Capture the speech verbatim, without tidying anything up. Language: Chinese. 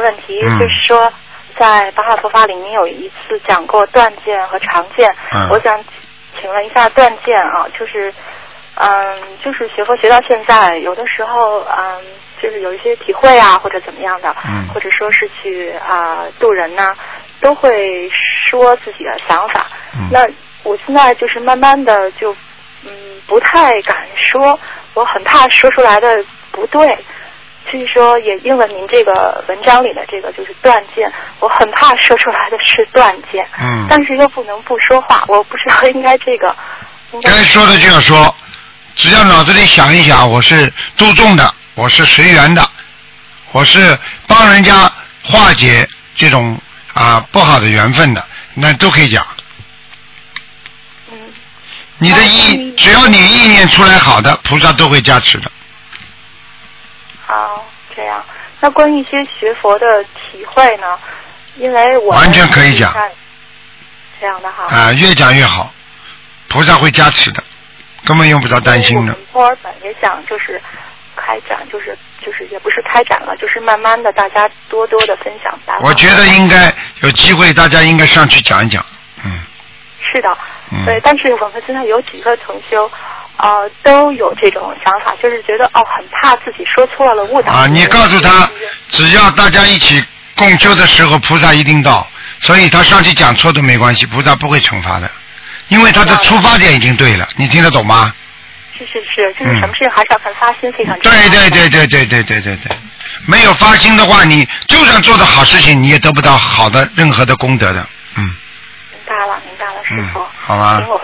问题， 嗯、 就是说在八法佛法里面有一次讲过断见和常见， 嗯、 我想请问一下断见啊，就是嗯，就是学佛学到现在，有的时候嗯，就是有一些体会啊，或者怎么样的， 嗯、 或者说是去啊、呃、度人呐、啊，都会说自己的想法。 嗯、 那我现在就是慢慢的就嗯不太敢说，我很怕说出来的不对。所以说也应了您这个文章里的这个就是断见，我很怕说出来的是断见， 嗯， 但是又不能不说话，我不知道应该这个应该该说的就要说，只要脑子里想一想，我是度众的，我是随缘的，我是帮人家化解这种啊不好的缘分的，那都可以讲。 嗯， 你的意，只要你意念出来好的，菩萨都会加持的。 好，这样。那关于一些学佛的体会呢？因为我完全可以讲。 这样的哈。 啊，越讲越好，菩萨会加持的，根本用不着担心的。 我们墨尔本也想就是开展，就是就是也不是开展了，就是慢慢的大家多多的分享。 我觉得应该有机会，大家应该上去讲一讲。嗯。 是的。 嗯。 对，但是我们现在有几个同修。呃，都有这种想法，就是觉得哦，很怕自己说错了，误导。 啊，你告诉他，只要大家一起共修的时候，菩萨一定到，所以他上去讲错都没关系，菩萨不会惩罚的，因为他的出发点已经对了，你听得懂吗？ 是是是，就是什么事情还是要看发心，非常重要。对对对对对对对对对，没有发心的话，你就算做的好事情，你也得不到好的任何的功德的，嗯。 明白了，明白了，师傅。 嗯，好吧。